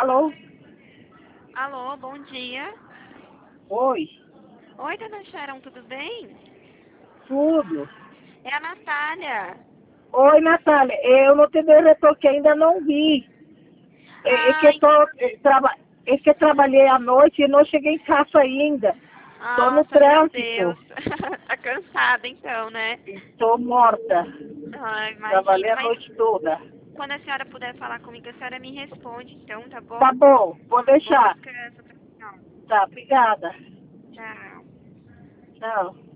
Alô? Alô, bom dia. Oi, Oi, dona Sharon, tudo bem? tudo. É a Natália. Oi, Natália, eu não te dei retorno que ainda não vi. É que Ai, é que trabalhei à noite e não cheguei em casa ainda. Estou no nossa, meu Deus. trânsito. Tá cansada então, né? Estou morta. Ai, Trabalhei imagino. a Mas noite toda. quando a senhora puder falar comigo, a senhora me responde então, tá Tá bom? bom, vou Bom deixar. descanso pra senhora. Tá, obrigada. Tchau. Tchau.